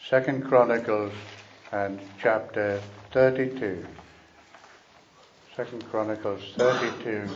Second Chronicles and chapter 32. Second Chronicles 32.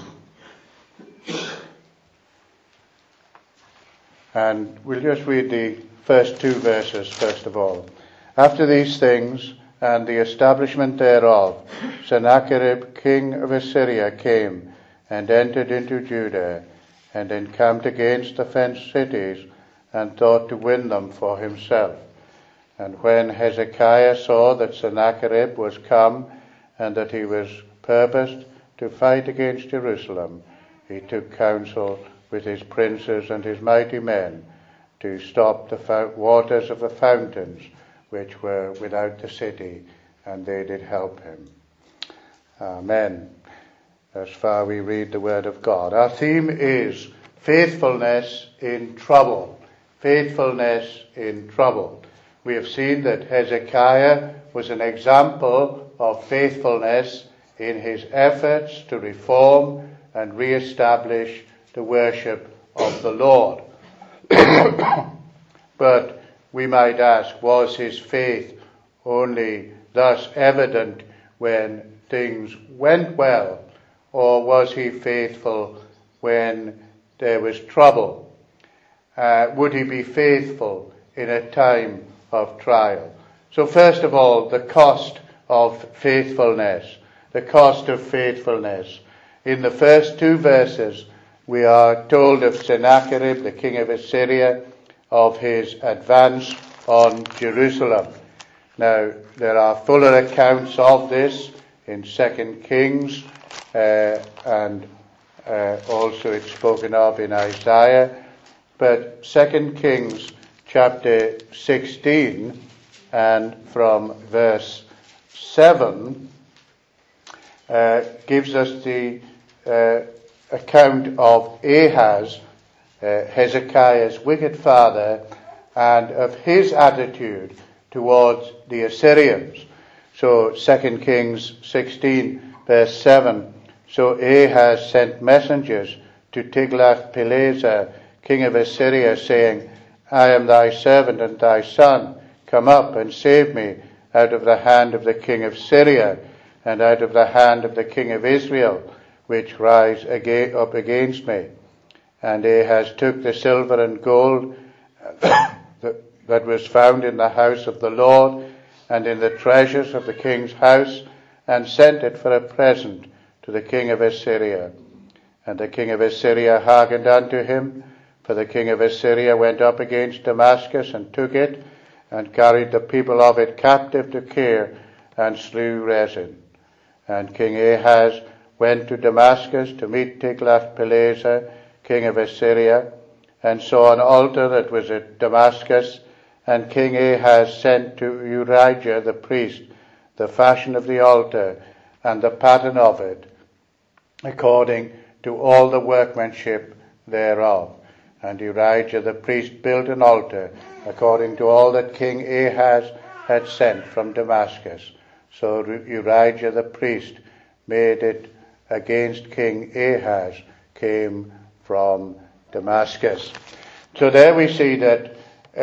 And we'll just read the first two verses first of all. After these things and the establishment thereof, Sennacherib king of Assyria came and entered into Judah and encamped against the fenced cities and thought to win them for himself. And when Hezekiah saw that Sennacherib was come and that he was purposed to fight against Jerusalem, he took counsel with his princes and his mighty men to stop the waters of the fountains which were without the city, and they did help him. Amen. Thus far we read the word of God. Our theme is faithfulness in trouble. Faithfulness in trouble. We have seen that Hezekiah was an example of faithfulness in his efforts to reform and re-establish the worship of the Lord. But we might ask, was his faith only thus evident when things went well, or was he faithful when there was trouble? Would he be faithful in a time of trial? So first of all, the cost of faithfulness. The cost of faithfulness. In the first two verses, we are told of Sennacherib, the king of Assyria, of his advance on Jerusalem. Now, there are fuller accounts of this in 2 Kings, and also it's spoken of in Isaiah. But 2 Kings chapter 16 and from verse 7 gives us the account of Ahaz, Hezekiah's wicked father, and of his attitude towards the Assyrians. So 2 Kings 16 verse 7, so Ahaz sent messengers to Tiglath-Pileser, king of Assyria, saying, I am thy servant and thy son. Come up and save me out of the hand of the king of Syria and out of the hand of the king of Israel, which rise up against me. And Ahaz took the silver and gold that was found in the house of the Lord and in the treasures of the king's house, and sent it for a present to the king of Assyria. And the king of Assyria hearkened unto him, for the king of Assyria went up against Damascus and took it, and carried the people of it captive to Kir, and slew Rezin. And King Ahaz went to Damascus to meet Tiglath-Pileser, king of Assyria, and saw an altar that was at Damascus. And King Ahaz sent to Urijah the priest the fashion of the altar and the pattern of it, according to all the workmanship thereof. And Urijah the priest built an altar according to all that King Ahaz had sent from Damascus. So Urijah the priest made it against King Ahaz, came from Damascus. So there we see that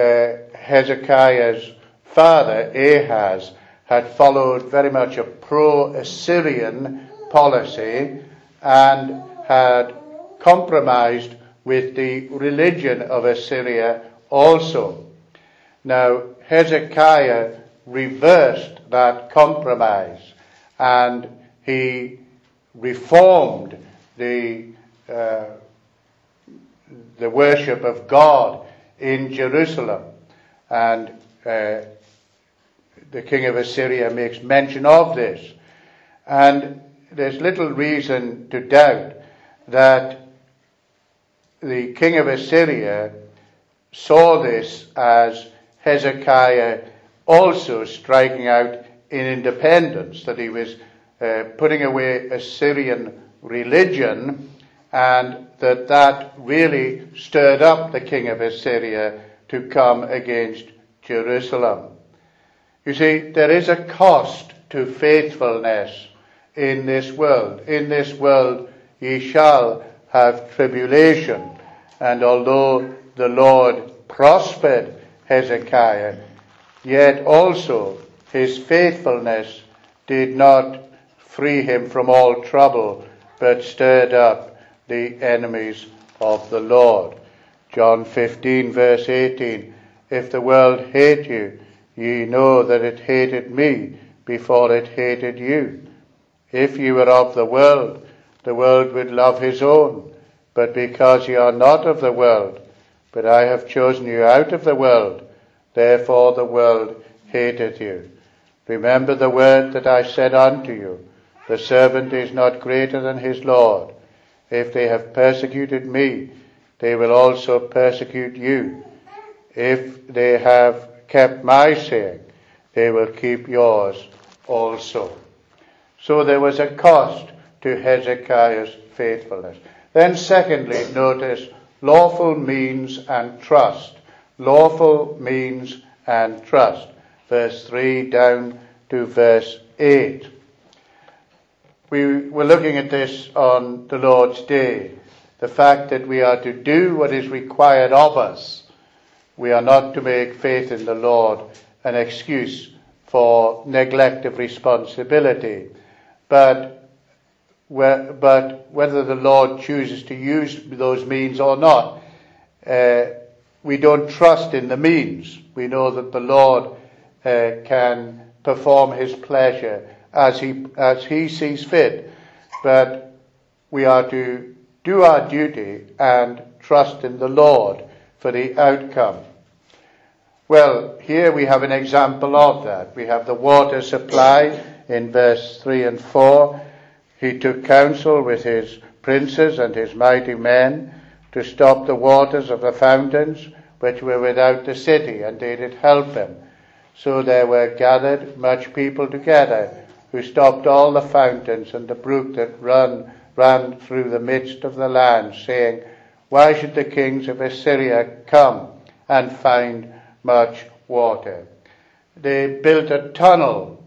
Hezekiah's father, Ahaz, had followed very much a pro-Assyrian policy and had compromised with the religion of Assyria also. Now, Hezekiah reversed that compromise, and he reformed the worship of God in Jerusalem. And the king of Assyria makes mention of this. And there's little reason to doubt that the king of Assyria saw this as Hezekiah also striking out in independence, that he was putting away Assyrian religion, and that really stirred up the king of Assyria to come against Jerusalem. You see, there is a cost to faithfulness in this world. In this world ye shall have tribulation. And although the Lord prospered Hezekiah, yet also his faithfulness did not free him from all trouble, but stirred up the enemies of the Lord. John 15 verse 18, if the world hate you, ye know that it hated me before it hated you. If ye were of the world would love his own. But because ye are not of the world, but I have chosen you out of the world, therefore the world hateth you. Remember the word that I said unto you, the servant is not greater than his Lord. If they have persecuted me, they will also persecute you. If they have kept my saying, they will keep yours also. So there was a cost to Hezekiah's faithfulness. Then secondly, notice lawful means and trust. Lawful means and trust. Verse 3 down to verse 8. We were looking at this on the Lord's Day. The fact that we are to do what is required of us. We are not to make faith in the Lord an excuse for neglect of responsibility. But whether the Lord chooses to use those means or not, we don't trust in the means. We know that the Lord can perform his pleasure as he sees fit. But we are to do our duty and trust in the Lord for the outcome. Well, here we have an example of that. We have the water supply in verse 3 and 4. He took counsel with his princes and his mighty men to stop the waters of the fountains which were without the city, and they did help him. So there were gathered much people together, who stopped all the fountains and the brook that ran through the midst of the land, saying, why should the kings of Assyria come and find much water? They built a tunnel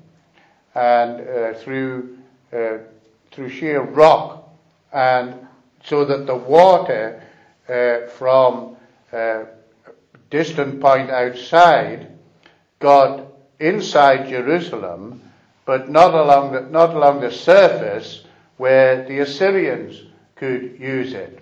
and through sheer rock, and so that the water from a distant point outside got inside Jerusalem, but not along the surface where the Assyrians could use it.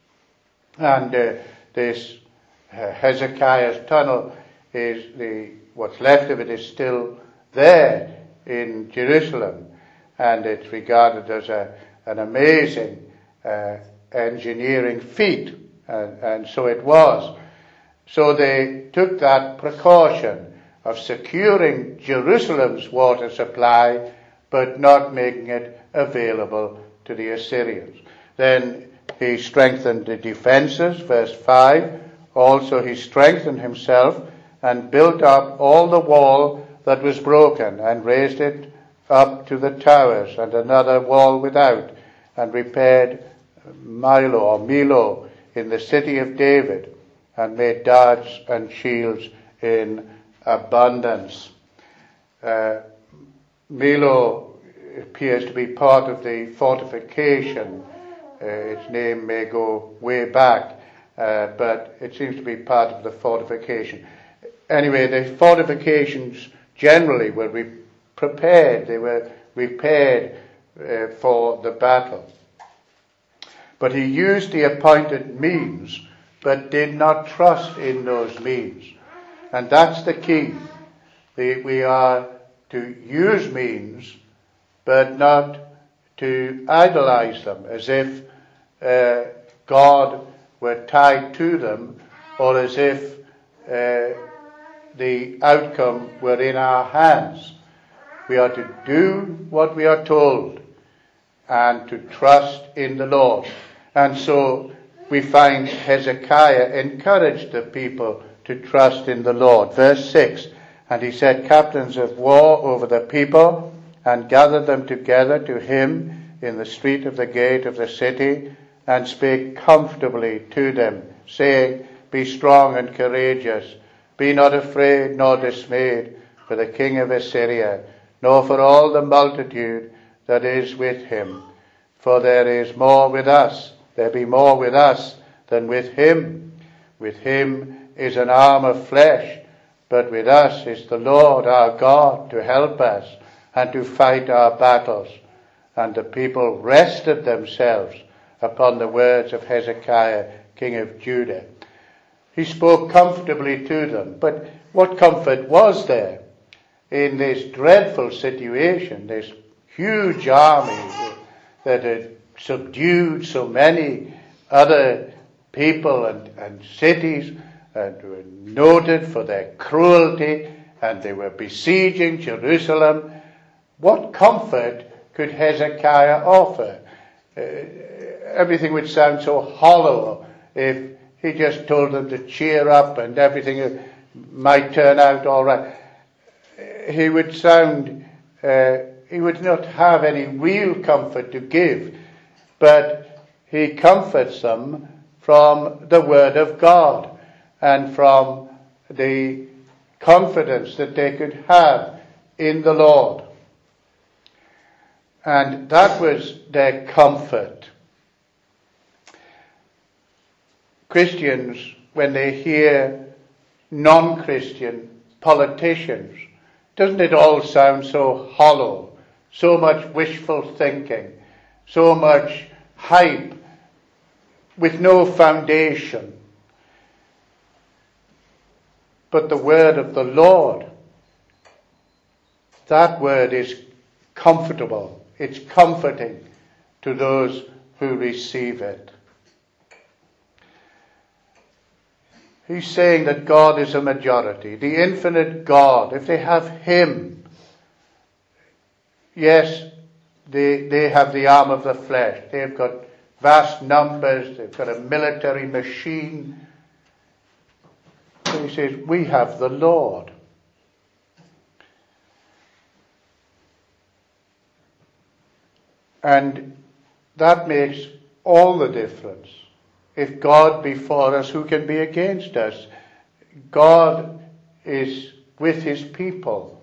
And this Hezekiah's tunnel what's left of it is still there in Jerusalem, and it's regarded as an amazing engineering feat, and so it was. So they took that precaution of securing Jerusalem's water supply, but not making it available to the Assyrians. Then he strengthened the defenses, verse 5. Also he strengthened himself and built up all the wall that was broken, and raised it up to the towers, and another wall without, and repaired Milo in the city of David, and made darts and shields in abundance. Milo appears to be part of the fortification. Its name may go way back, but it seems to be part of the fortification. Anyway, the fortifications generally were prepared. They were repaired for the battle. But he used the appointed means, but did not trust in those means. And that's the key. We are to use means, but not to idolize them, as if God were tied to them, or as if the outcome were in our hands. We are to do what we are told and to trust in the Lord. And so we find Hezekiah encouraged the people to trust in the Lord. Verse 6, and he set captains of war over the people, and gathered them together to him in the street of the gate of the city, and spake comfortably to them, saying, be strong and courageous, be not afraid nor dismayed for the king of Assyria, nor for all the multitude that is with him. For there be more with us than with him. With him is an arm of flesh, but with us is the Lord our God to help us and to fight our battles. And the people rested themselves upon the words of Hezekiah, king of Judah. He spoke comfortably to them, but what comfort was there in this dreadful situation, this huge army that had subdued so many other people and cities, and were noted for their cruelty, and they were besieging Jerusalem? What comfort could Hezekiah offer? Everything would sound so hollow if he just told them to cheer up and everything might turn out all right. He would not have any real comfort to give, but he comforts them from the Word of God and from the confidence that they could have in the Lord. And that was their comfort. Christians, when they hear non-Christian politicians, doesn't it all sound so hollow, so much wishful thinking, so much hype with no foundation? But the word of the Lord, that word is comfortable. It's comforting to those who receive it. He's saying that God is a majority, the infinite God. If they have Him, yes, they have the arm of the flesh. They've got vast numbers. They've got a military machine. So he says, we have the Lord. And that makes all the difference. If God be for us, who can be against us? God is with His people.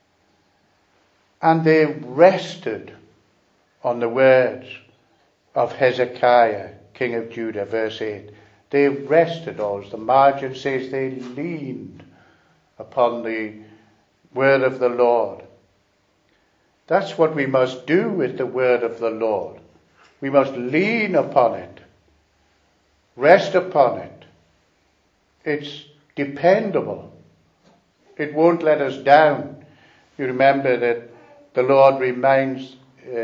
And they rested on the words of Hezekiah, king of Judah, verse 8. They rested, or as the margin says, they leaned upon the word of the Lord. That's what we must do with the word of the Lord. We must lean upon it, rest upon it. It's dependable. It won't let us down. You remember that the Lord reminds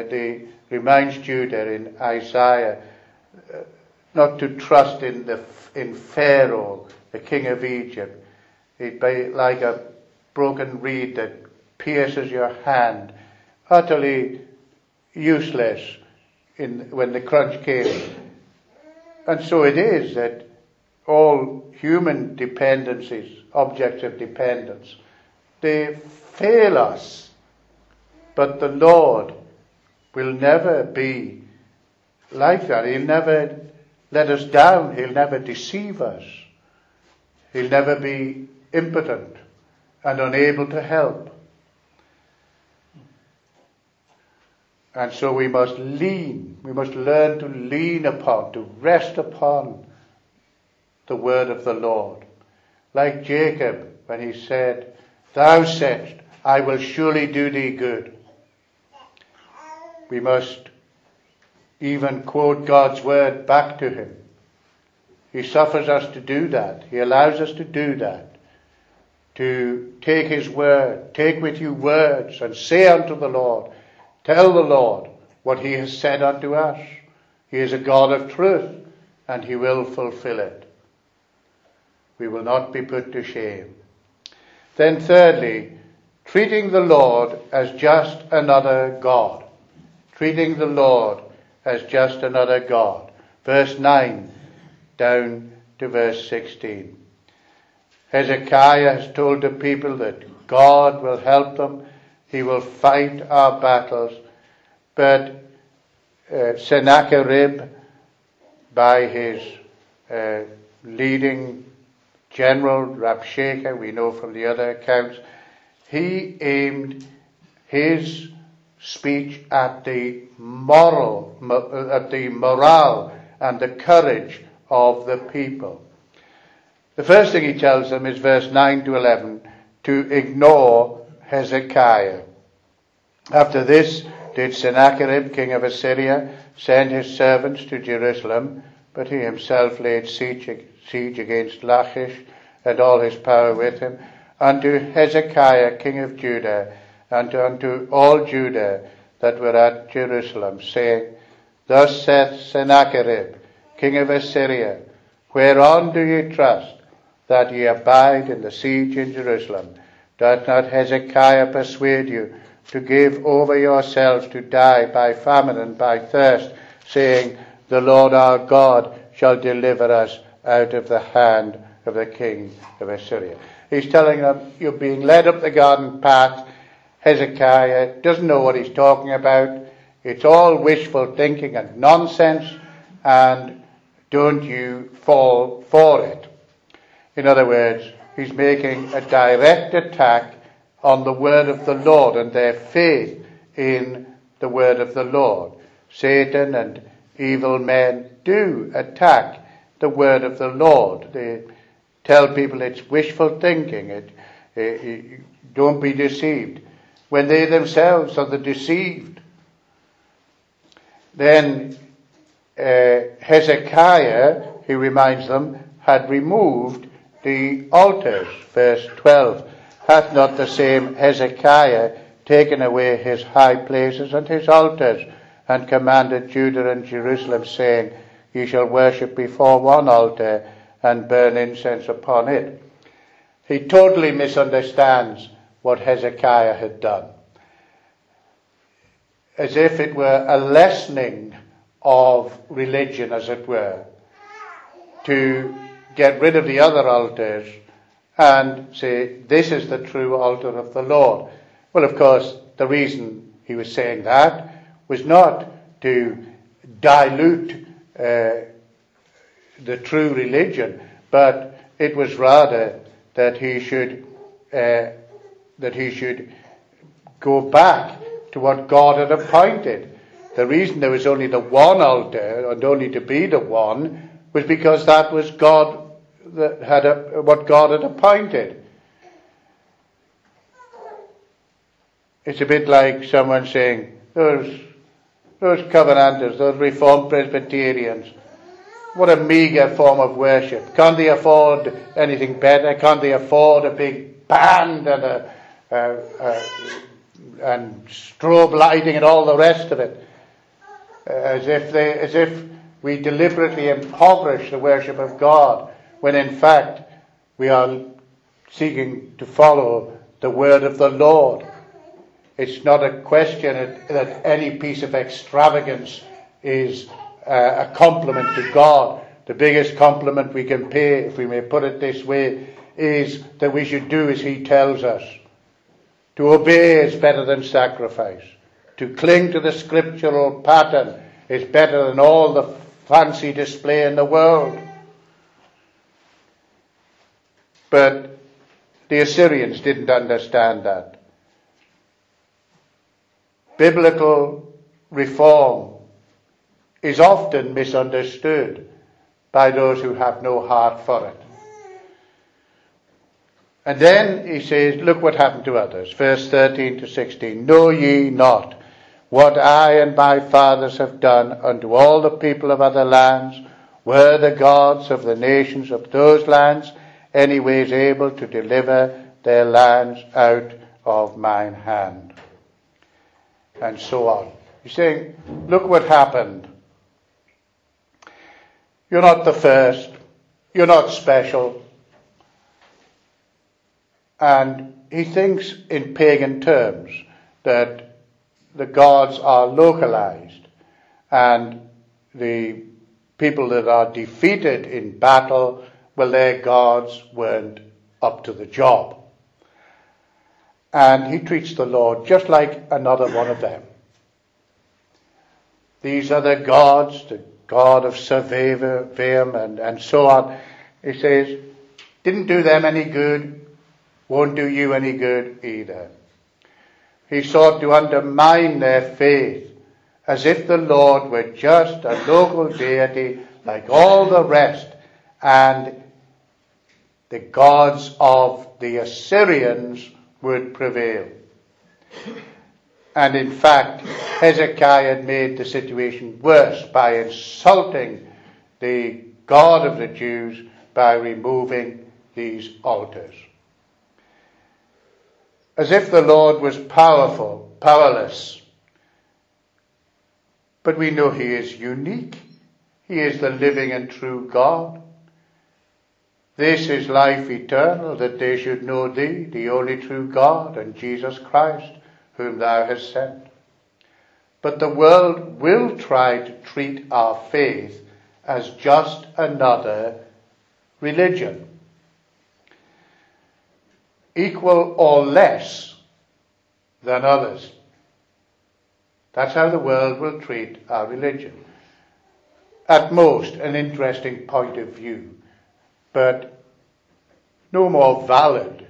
Judah in Isaiah not to trust in Pharaoh, the king of Egypt. He'd be like a broken reed that pierces your hand, utterly useless when the crunch came. And so it is that all human dependencies, objects of dependence, they fail us. But the Lord will never be like that. He'll never let us down. He'll never deceive us. He'll never be impotent and unable to help. And so we must lean. We must learn to lean upon, to rest upon the word of the Lord. Like Jacob, when he said, "Thou saidst, I will surely do thee good." We must even quote God's word back to him. He suffers us to do that. He allows us to do that. To take his word, take with you words, and say unto the Lord, tell the Lord what he has said unto us. He is a God of truth, and he will fulfill it. We will not be put to shame. Then thirdly, treating the Lord as just another God. Treating the Lord as just another God. Verse 9 down to verse 16. Hezekiah has told the people that God will help them. He will fight our battles. But Sennacherib, by his leading general, Rabshakeh, we know from the other accounts, he aimed his speech at the morale and the courage of the people. The first thing he tells them is verse 9 to 11, to ignore Hezekiah. After this did Sennacherib, king of Assyria, send his servants to Jerusalem, but he himself laid siege against Lachish, and all his power with him, unto Hezekiah, king of Judah, and unto all Judah that were at Jerusalem, saying, Thus saith Sennacherib, king of Assyria, Whereon do ye trust, that ye abide in the siege in Jerusalem? Doth not Hezekiah persuade you to give over yourselves to die by famine and by thirst, saying, The Lord our God shall deliver us out of the hand of the king of Assyria? He's telling them, you're being led up the garden path. Hezekiah doesn't know what he's talking about. It's all wishful thinking and nonsense, and don't you fall for it. In other words, he's making a direct attack on the word of the Lord and their faith in the word of the Lord. Satan and evil men do attack the word of the Lord. They tell people it's wishful thinking. Don't be deceived, when they themselves are the deceived. Then Hezekiah, he reminds them, had removed the altars. Verse 12, Hath not the same Hezekiah taken away his high places and his altars, and commanded Judah and Jerusalem, saying, Ye shall worship before one altar, and burn incense upon it? He totally misunderstands what Hezekiah had done, as if it were a lessening of religion, as it were, to get rid of the other altars and say, this is the true altar of the Lord. Well, of course, the reason he was saying that was not to dilute the true religion, but it was rather that he should go back to what God had appointed. The reason there was only the one altar, and only to be the one, was because that was God, that had what God had appointed. It's a bit like someone saying, those Covenanters, those Reformed Presbyterians, what a meagre form of worship. Can't they afford anything better? Can't they afford a big band and strobe lighting and all the rest of it? As if we deliberately impoverish the worship of God, when in fact we are seeking to follow the word of the Lord. It's not a question that any piece of extravagance is a compliment to God. The biggest compliment we can pay, if we may put it this way, is that we should do as he tells us. To obey is better than sacrifice. To cling to the scriptural pattern is better than all the fancy display in the world. But the Assyrians didn't understand that. Biblical reform is often misunderstood by those who have no heart for it. And then he says, look what happened to others. Verse 13 to 16. Know ye not what I and my fathers have done unto all the people of other lands? Were the gods of the nations of those lands anyways able to deliver their lands out of mine hand? And so on. He's saying, look what happened. You're not the first. You're not special. And he thinks in pagan terms that the gods are localized, and the people that are defeated in battle, well, their gods weren't up to the job. And he treats the Lord just like another one of them. These are the gods, the God of Sepharvaim and so on. He says, didn't do them any good, won't do you any good either. He sought to undermine their faith, as if the Lord were just a local deity like all the rest, and the gods of the Assyrians would prevail. And in fact, Hezekiah had made the situation worse by insulting the God of the Jews by removing these altars. As if the Lord was powerless. But we know he is unique. He is the living and true God. This is life eternal, that they should know thee, the only true God, and Jesus Christ, whom thou hast sent. But the world will try to treat our faith as just another religion, equal or less than others. That's how the world will treat our religion. At most, an interesting point of view, but no more valid,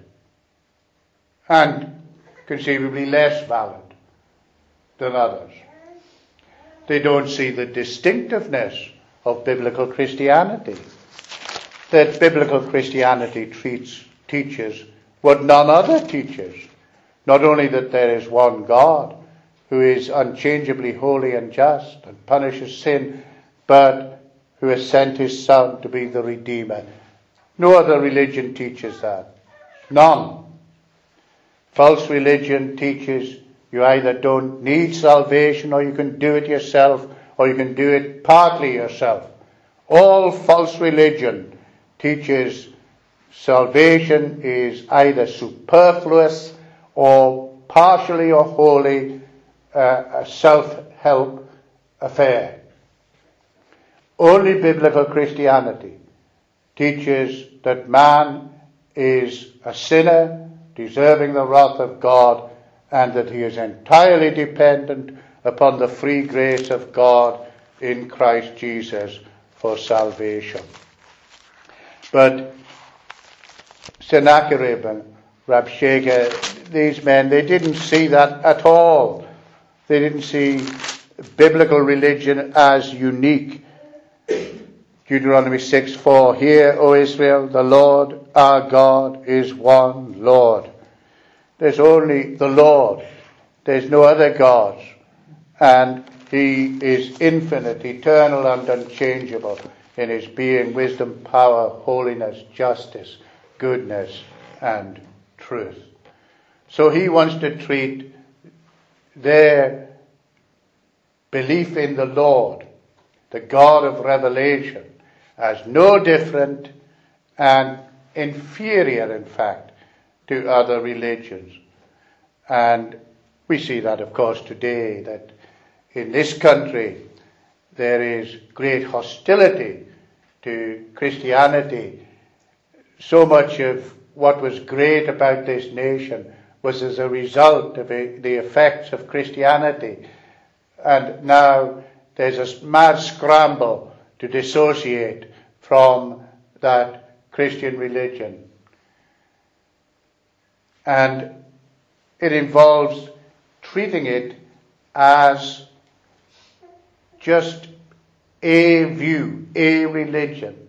and conceivably less valid than others. They don't see the distinctiveness of biblical Christianity, that biblical Christianity teaches what none other teaches. Not only that there is one God who is unchangeably holy and just and punishes sin, but who has sent his Son to be the Redeemer. No other religion teaches that. None. False religion teaches you either don't need salvation, or you can do it yourself, or you can do it partly yourself. All false religion teaches salvation is either superfluous or partially or wholly a self-help affair. Only biblical Christianity teaches that man is a sinner, deserving the wrath of God, and that he is entirely dependent upon the free grace of God in Christ Jesus for salvation. But Sennacherib and Rabshakeh, these men, they didn't see that at all. They didn't see biblical religion as unique. Deuteronomy 6:4, Hear, O Israel, the Lord our God is one Lord. There's only the Lord. There's no other gods. And he is infinite, eternal, and unchangeable in his being, wisdom, power, holiness, justice, goodness, and truth. So he wants to treat their belief in the Lord, the God of revelation, as no different and inferior, in fact, to other religions. And we see that, of course, today, that in this country there is great hostility to Christianity. So much of what was great about this nation was as a result of the effects of Christianity. And now there's a mad scramble to dissociate from that Christian religion. And it involves treating it as just a view, a religion,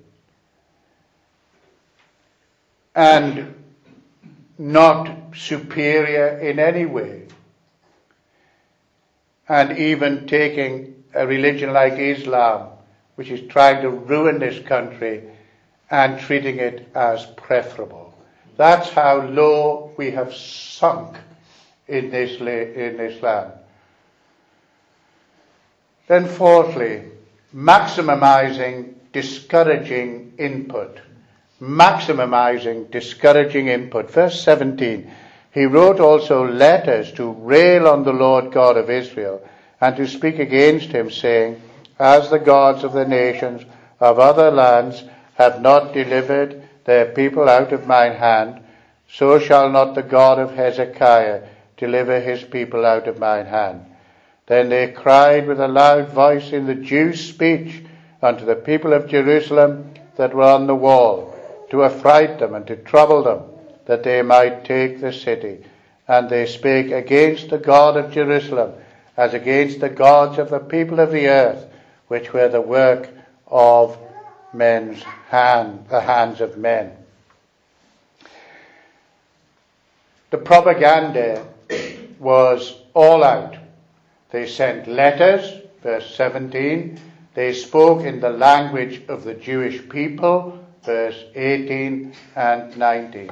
and not superior in any way. And even taking a religion like Islam, which is trying to ruin this country, and treating it as preferable. That's how low we have sunk in this land. Then fourthly, maximizing discouraging input. Maximizing discouraging input. Verse 17, he wrote also letters to rail on the Lord God of Israel and to speak against him, saying, As the gods of the nations of other lands have not delivered their people out of mine hand, so shall not the God of Hezekiah deliver his people out of mine hand. Then they cried with a loud voice in the Jews' speech unto the people of Jerusalem that were on the wall, to affright them and to trouble them, that they might take the city. And they spake against the God of Jerusalem, as against the gods of the people of the earth, which were the work of men's hand, the hands of men. The propaganda was all out. They sent letters, verse 17. They spoke in the language of the Jewish people, verse 18 and 19.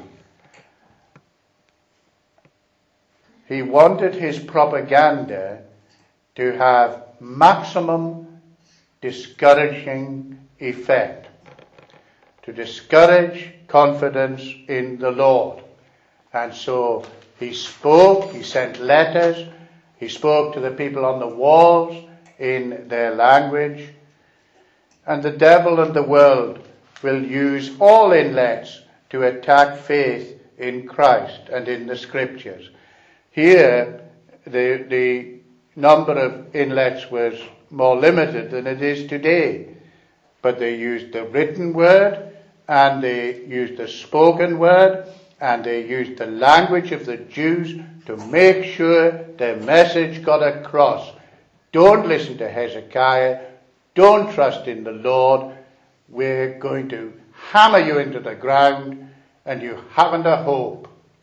He wanted his propaganda to have maximum discouraging effect, to discourage confidence in the Lord. And so he spoke, he sent letters, he spoke to the people on the walls in their language. And the devil and the world will use all inlets to attack faith in Christ and in the Scriptures. Here, the number of inlets was more limited than it is today. But they used the written word, and they used the spoken word, and they used the language of the Jews to make sure their message got across. Don't listen to Hezekiah. Don't trust in the Lord. We're going to hammer you into the ground, and you haven't a hope.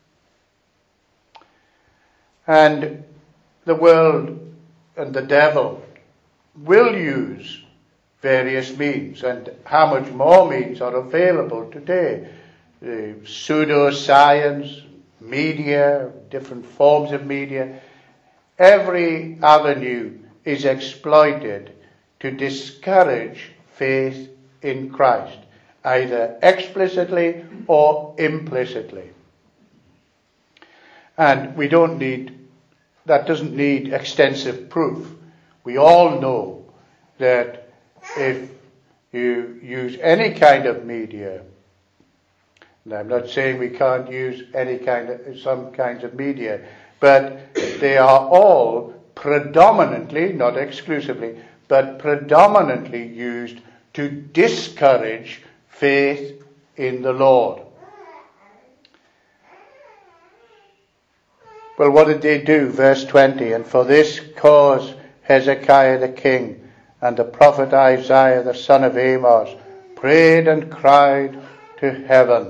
And the world and the devil will use various means, and how much more means are available today. Pseudoscience, media, different forms of media. Every avenue is exploited to discourage faith in Christ, either explicitly or implicitly. And that doesn't need extensive proof. We all know that if you use any kind of media, and I'm not saying we can't use some kinds of media, but they are all predominantly, not exclusively, but predominantly used to discourage faith in the Lord. Well, what did they do? Verse 20, and for this cause Hezekiah the king and the prophet Isaiah the son of Amos prayed and cried to heaven.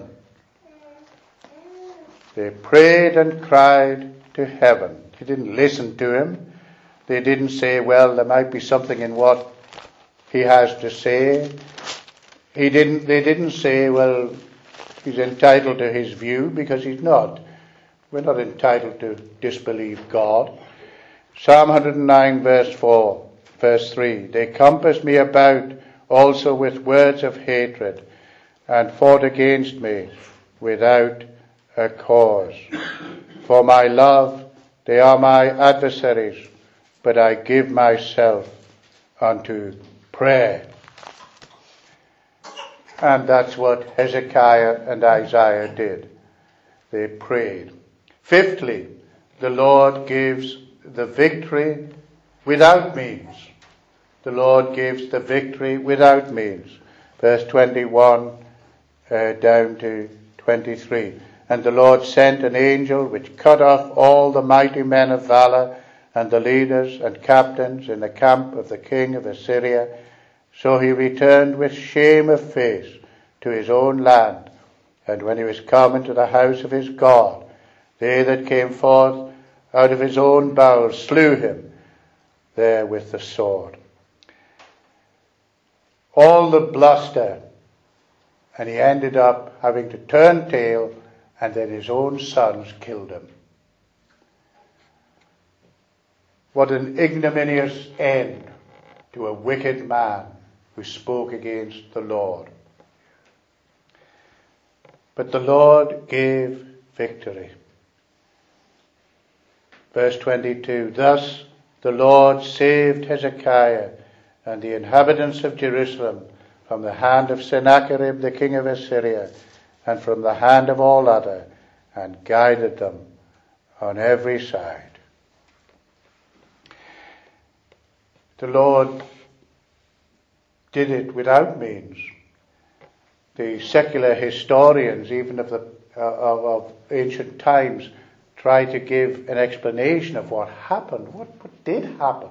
They prayed and cried to heaven. They didn't listen to him. They didn't say, well, there might be something in what he has to say. They didn't say, well, he's entitled to his view, because he's not. We're not entitled to disbelieve God. Psalm 109 verse 3. They compassed me about also with words of hatred, and fought against me without a cause. For my love, they are my adversaries, but I give myself unto prayer. And that's what Hezekiah and Isaiah did. They prayed. Fifthly, the Lord gives the victory without means. The Lord gives the victory without means. Verse 21 down to 23. And the Lord sent an angel which cut off all the mighty men of valor and the leaders and captains in the camp of the king of Assyria. So he returned with shame of face to his own land. And when he was come into the house of his God, they that came forth out of his own bowels slew him there with the sword. All the bluster, and he ended up having to turn tail, and then his own sons killed him. What an ignominious end to a wicked man who spoke against the Lord. But the Lord gave victory. Verse 22, thus the Lord saved Hezekiah and the inhabitants of Jerusalem from the hand of Sennacherib the king of Assyria, and from the hand of all other, and guided them on every side. The Lord did it without means. The secular historians, even of ancient times, try to give an explanation of what happened. What did happen?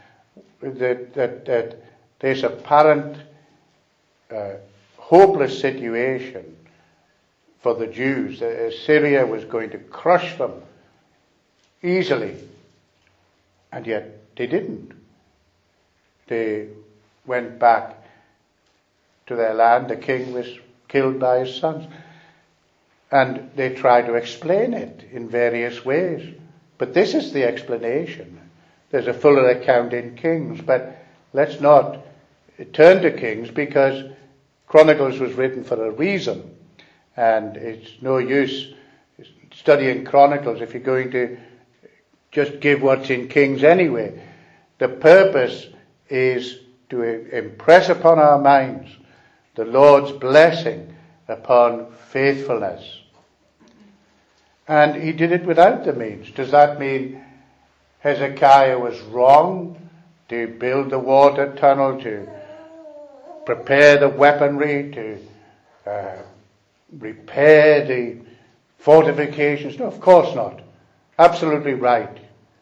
That this apparent hopeless situation for the Jews. Assyria was going to crush them easily. And yet they didn't. They went back to their land. The king was killed by his sons. And they tried to explain it in various ways. But this is the explanation. There's a fuller account in Kings, but let's not turn to Kings, because Chronicles was written for a reason. And it's no use studying Chronicles if you're going to just give what's in Kings anyway. The purpose is to impress upon our minds the Lord's blessing upon faithfulness. And he did it without the means. Does that mean Hezekiah was wrong to build the water tunnel, to prepare the weaponry, to repair the fortifications? No, of course not. Absolutely right.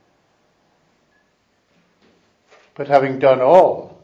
But having done all,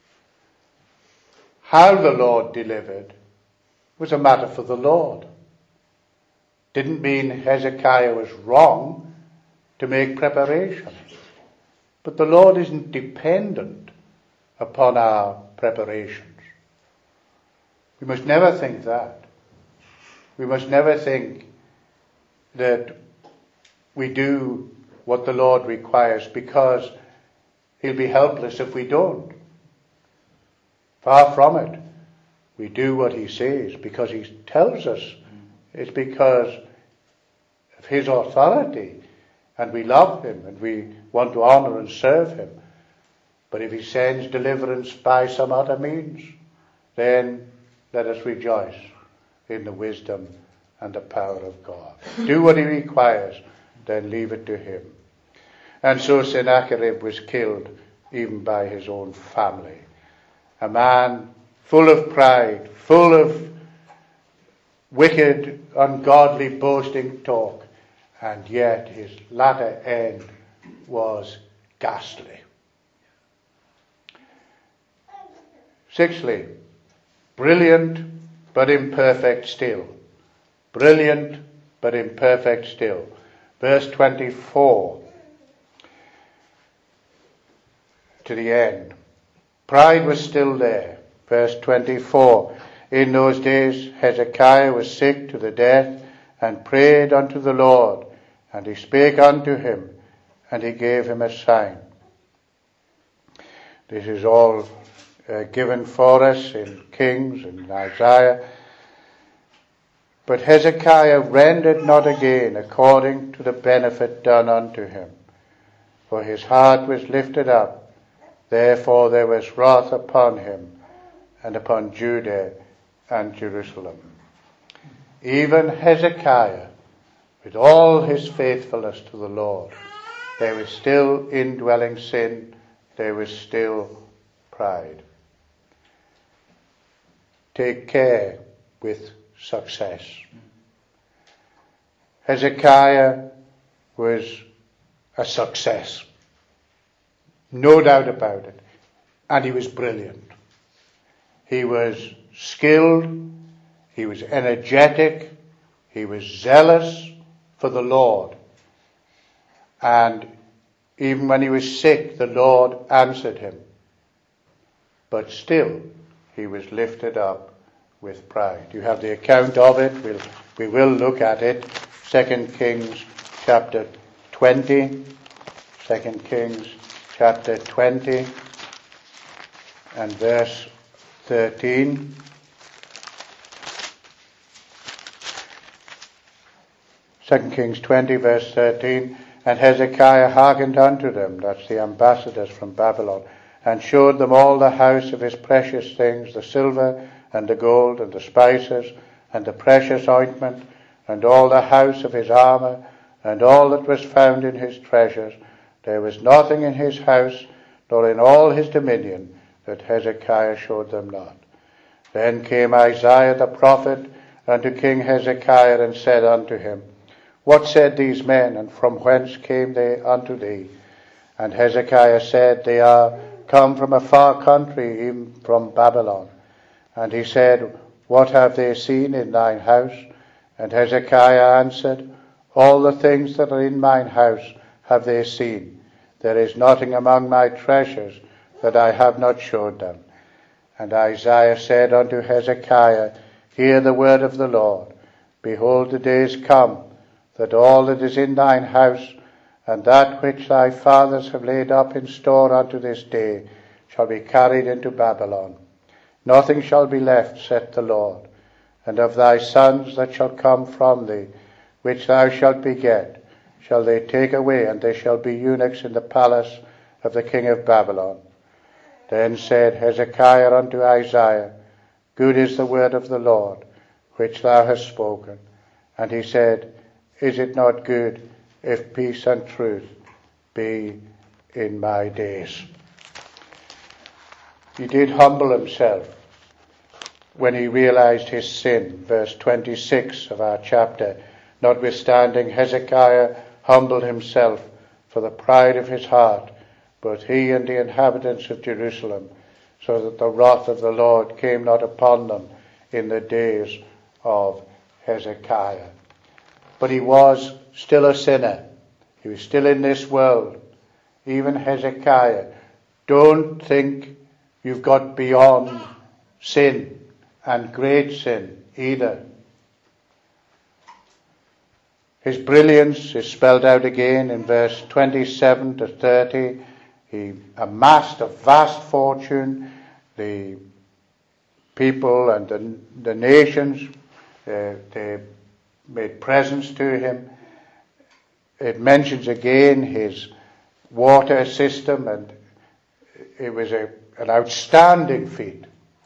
how the Lord delivered was a matter for the Lord. Didn't mean Hezekiah was wrong to make preparations. But the Lord isn't dependent upon our preparations. We must never think that. We must never think that we do what the Lord requires because he'll be helpless if we don't. Far from it. We do what he says because he tells us. It's because of his authority, and we love him and we want to honor and serve him. But if he sends deliverance by some other means, then let us rejoice in the wisdom and the power of God. Do what he requires, then leave it to him. And so Sennacherib was killed even by his own family. A man full of pride, full of wicked, ungodly, boasting talk, and yet his latter end was ghastly. Sixthly, brilliant but imperfect still. Brilliant but imperfect still. Verse 24 to the end. Pride was still there. Verse 24. In those days Hezekiah was sick to the death, and prayed unto the Lord, and he spake unto him, and he gave him a sign. This is all given for us in Kings and Isaiah. But Hezekiah rendered not again according to the benefit done unto him, for his heart was lifted up. Therefore there was wrath upon him, and upon Judah and Jerusalem. Even Hezekiah, with all his faithfulness to the Lord, there was still indwelling sin, there was still pride. Take care with success. Hezekiah was a success. No doubt about it. And he was brilliant. He was skilled. He was energetic. He was zealous for the Lord. And even when he was sick, the Lord answered him. But still, he was lifted up with pride. You have the account of it. We will look at it. 2 Kings chapter 20. 2 Kings chapter 20 and verse 13. Second Kings 20 verse 13. And Hezekiah hearkened unto them, that's the ambassadors from Babylon, and showed them all the house of his precious things, the silver and the gold and the spices and the precious ointment, and all the house of his armor, and all that was found in his treasures. There was nothing in his house, nor in all his dominion, that Hezekiah showed them not. Then came Isaiah the prophet unto King Hezekiah, and said unto him, What said these men, and from whence came they unto thee? And Hezekiah said, They are come from a far country, even from Babylon. And he said, What have they seen in thine house? And Hezekiah answered, All the things that are in mine house have they seen. There is nothing among my treasures that I have not showed them. And Isaiah said unto Hezekiah, Hear the word of the Lord. Behold, the days come, that all that is in thine house, and that which thy fathers have laid up in store unto this day, shall be carried into Babylon. Nothing shall be left, saith the Lord. And of thy sons that shall come from thee, which thou shalt beget, shall they take away, and they shall be eunuchs in the palace of the king of Babylon. Then said Hezekiah unto Isaiah, Good is the word of the Lord, which thou hast spoken. And he said, Is it not good if peace and truth be in my days? He did humble himself when he realized his sin. Verse 26 of our chapter. Notwithstanding, Hezekiah humbled himself for the pride of his heart, both he and the inhabitants of Jerusalem, so that the wrath of the Lord came not upon them in the days of Hezekiah. But he was still a sinner. He was still in this world. Even Hezekiah. Don't think you've got beyond sin, and great sin either. His brilliance is spelled out again in verse 27 to 30. He amassed a vast fortune. The people and the nations, they made presents to him. It mentions again his water system, and it was an outstanding feat.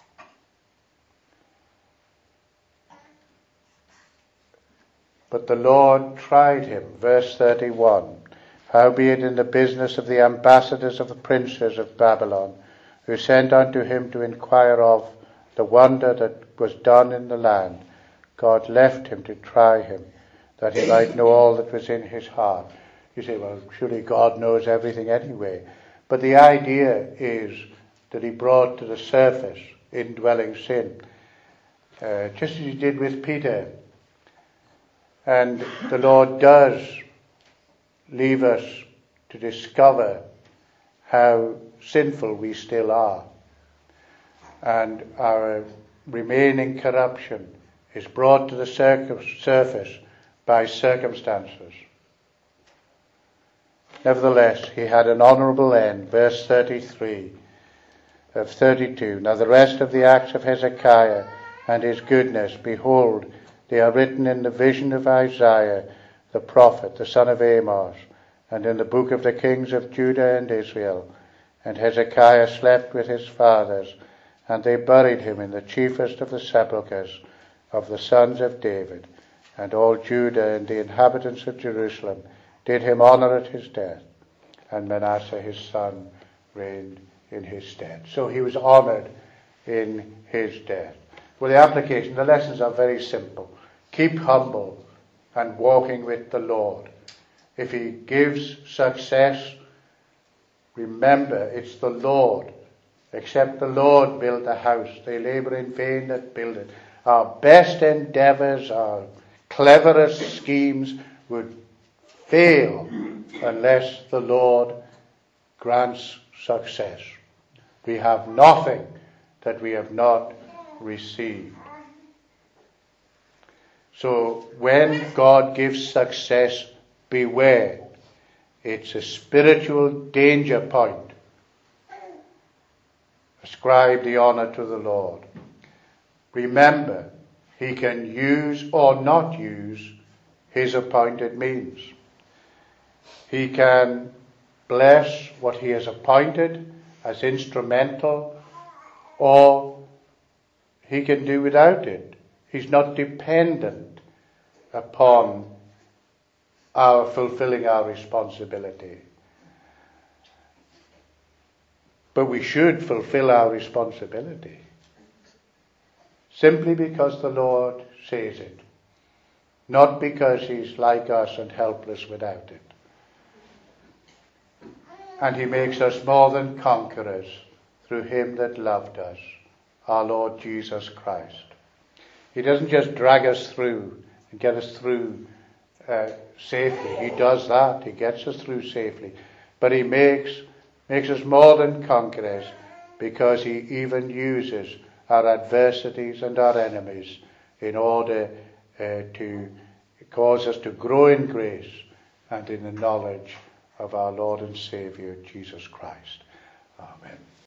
But the Lord tried him. Verse 31. Howbeit in the business of the ambassadors of the princes of Babylon, who sent unto him to inquire of the wonder that was done in the land, God left him to try him, that he might know all that was in his heart. You say, well, surely God knows everything anyway. But the idea is that he brought to the surface indwelling sin, just as he did with Peter. And the Lord does leave us to discover how sinful we still are. And our remaining corruption is brought to the surface by circumstances. Nevertheless, he had an honourable end. Verse 33 of 32. Now the rest of the acts of Hezekiah and his goodness, behold, they are written in the vision of Isaiah the prophet, the son of Amos, and in the book of the kings of Judah and Israel. And Hezekiah slept with his fathers, and they buried him in the chiefest of the sepulchres of the sons of David. And all Judah and the inhabitants of Jerusalem did him honour at his death. And Manasseh his son reigned in his stead. So he was honoured in his death. Well, the application, the lessons are very simple. Keep humble and walking with the Lord. If he gives success, remember it's the Lord. Except the Lord build the house, they labour in vain that build it. Our best endeavours, our cleverest schemes would fail unless the Lord grants success. We have nothing that we have not received. So when God gives success, beware. It's a spiritual danger point. Ascribe the honour to the Lord. Remember, he can use or not use his appointed means. He can bless what he has appointed as instrumental, or he can do without it. He's not dependent upon our fulfilling our responsibility. But we should fulfill our responsibility simply because the Lord says it, not because he's like us and helpless without it. And he makes us more than conquerors through him that loved us, our Lord Jesus Christ. He doesn't just drag us through and get us through safely. He does that. He gets us through safely. But he makes us more than conquerors, because he even uses our adversities and our enemies in order to cause us to grow in grace and in the knowledge of our Lord and Saviour, Jesus Christ. Amen.